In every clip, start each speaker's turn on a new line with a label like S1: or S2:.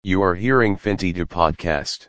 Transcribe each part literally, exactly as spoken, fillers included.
S1: You are hearing FinTD podcast.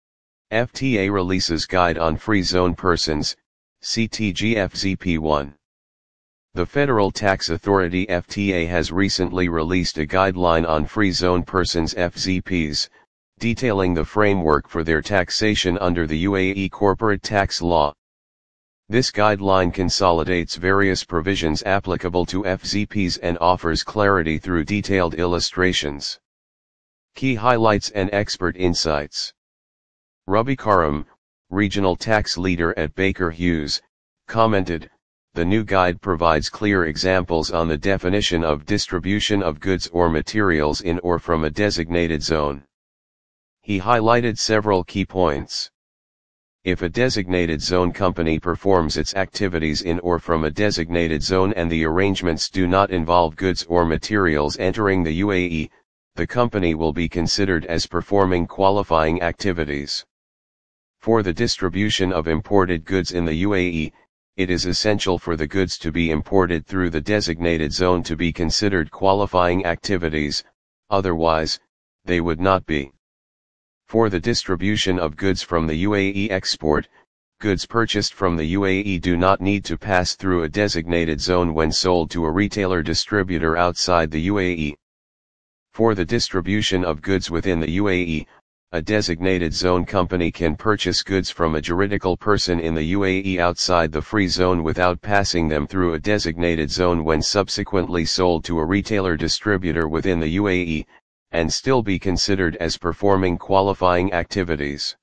S1: F T A releases Guide on Free Zone Persons, C T G F Z P one. The Federal Tax Authority F T A has recently released a guideline on free zone persons F Z Ps, detailing the framework for their taxation under the U A E corporate tax law. This guideline consolidates various provisions applicable to F Z Ps and offers clarity through detailed illustrations. Key highlights and expert insights. Ruby Karam, regional tax leader at Baker Hughes, commented, "The new guide provides clear examples on the definition of distribution of goods or materials in or from a designated zone." He highlighted several key points. If a designated zone company performs its activities in or from a designated zone and the arrangements do not involve goods or materials entering the U A E, the company will be considered as performing qualifying activities. For the distribution of imported goods in the U A E, it is essential for the goods to be imported through the designated zone to be considered qualifying activities, otherwise, they would not be. For the distribution of goods from the U A E export, goods purchased from the U A E do not need to pass through a designated zone when sold to a retailer distributor outside the U A E. For the distribution of goods within the U A E, a designated zone company can purchase goods from a juridical person in the U A E outside the free zone without passing them through a designated zone when subsequently sold to a retailer distributor within the U A E, and still be considered as performing qualifying activities.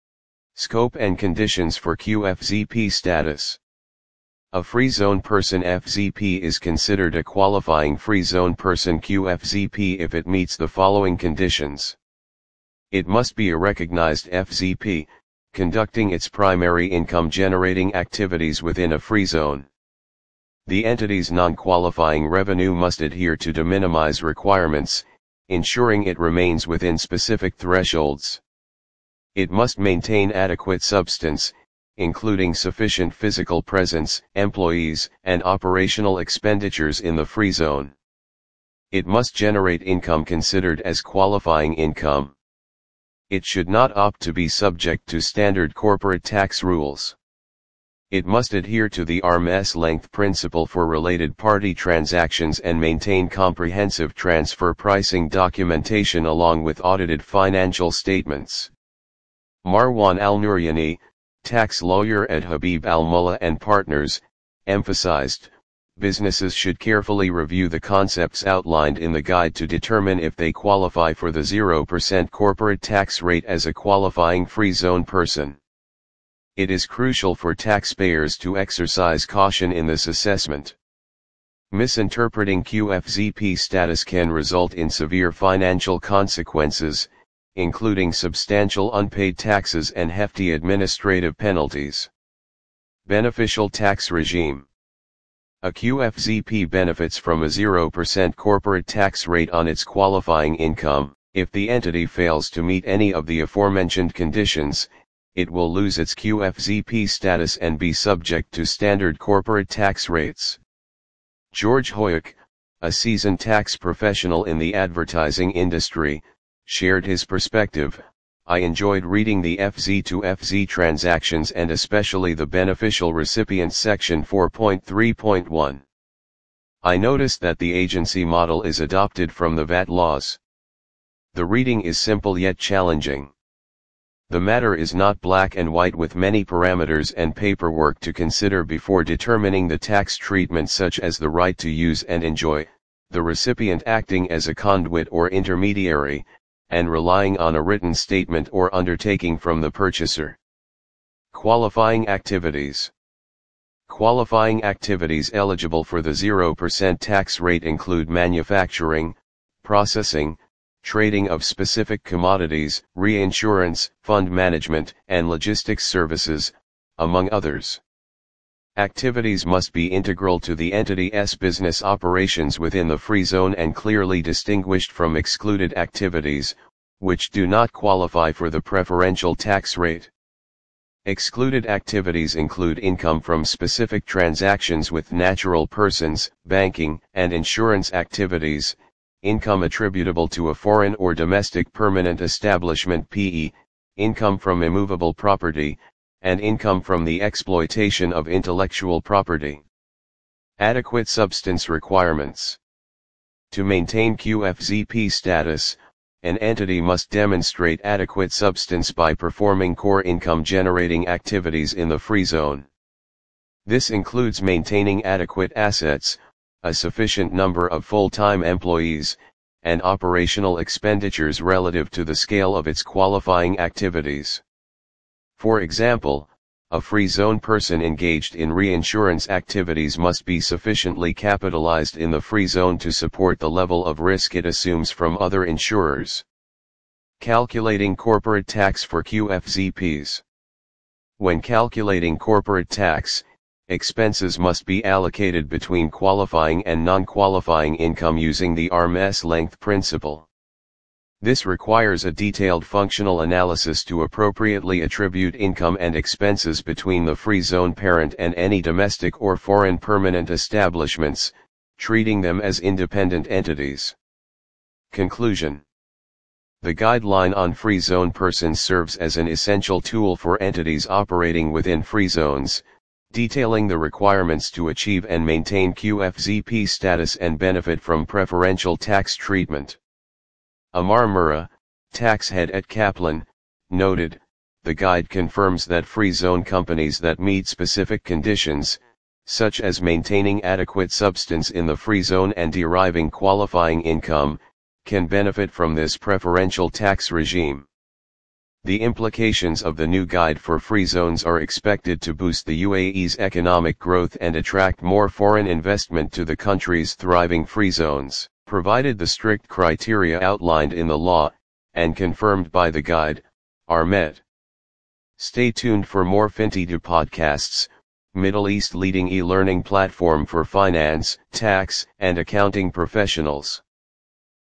S1: Scope and conditions for Q F Z P status. A free zone person F Z P is considered a qualifying free zone person Q F Z P if it meets the following conditions. It must be a recognized F Z P, conducting its primary income generating activities within a free zone. The entity's non-qualifying revenue must adhere to de minimis requirements, ensuring it remains within specific thresholds. It must maintain adequate substance, including sufficient physical presence, employees, and operational expenditures in the free zone. It must generate income considered as qualifying income. It should not opt to be subject to standard corporate tax rules. It must adhere to the arm's length principle for related party transactions and maintain comprehensive transfer pricing documentation along with audited financial statements. Marwan Al-Nuryani, tax lawyer at Habib Al-Mullah and Partners, emphasized, businesses should carefully review the concepts outlined in the guide to determine if they qualify for the zero percent corporate tax rate as a qualifying free zone person. It is crucial for taxpayers to exercise caution in this assessment. Misinterpreting Q F Z P status can result in severe financial consequences, including substantial unpaid taxes and hefty administrative penalties. Beneficial tax regime. A Q F Z P benefits from a zero percent corporate tax rate on its qualifying income. If the entity fails to meet any of the aforementioned conditions, it will lose its Q F Z P status and be subject to standard corporate tax rates. George Hoyuk, a seasoned tax professional in the advertising industry, shared his perspective. "I enjoyed reading the F Z to F Z transactions and especially the beneficial recipient section four point three point one. I noticed that the agency model is adopted from the V A T laws. The reading is simple yet challenging. The matter is not black and white with many parameters and paperwork to consider before determining the tax treatment such as the right to use and enjoy, the recipient acting as a conduit or intermediary, and relying on a written statement or undertaking from the purchaser." Qualifying activities. Qualifying activities eligible for the zero percent tax rate include manufacturing, processing, trading of specific commodities, reinsurance, fund management, and logistics services, among others. Activities must be integral to the entity's business operations within the free zone and clearly distinguished from excluded activities, which do not qualify for the preferential tax rate. Excluded activities include income from specific transactions with natural persons, banking and insurance activities, income attributable to a foreign or domestic permanent establishment P E, income from immovable property, and income from the exploitation of intellectual property. Adequate substance requirements. To maintain Q F Z P status, an entity must demonstrate adequate substance by performing core income-generating activities in the free zone. This includes maintaining adequate assets, a sufficient number of full-time employees, and operational expenditures relative to the scale of its qualifying activities. For example, a free zone person engaged in reinsurance activities must be sufficiently capitalized in the free zone to support the level of risk it assumes from other insurers. Calculating corporate tax for Q F Z Ps. When calculating corporate tax, expenses must be allocated between qualifying and non-qualifying income using the arm's length principle. This requires a detailed functional analysis to appropriately attribute income and expenses between the free zone parent and any domestic or foreign permanent establishments, treating them as independent entities. Conclusion. The guideline on free zone persons serves as an essential tool for entities operating within free zones, detailing the requirements to achieve and maintain Q F Z P status and benefit from preferential tax treatment. Amar Murrah, tax head at Kaplan, noted, the guide confirms that free zone companies that meet specific conditions, such as maintaining adequate substance in the free zone and deriving qualifying income, can benefit from this preferential tax regime. The implications of the new guide for free zones are expected to boost the U A E's economic growth and attract more foreign investment to the country's thriving free zones, provided the strict criteria outlined in the law, and confirmed by the guide, are met. Stay tuned for more FinTEDU podcasts, Middle East leading e-learning platform for finance, tax, and accounting professionals.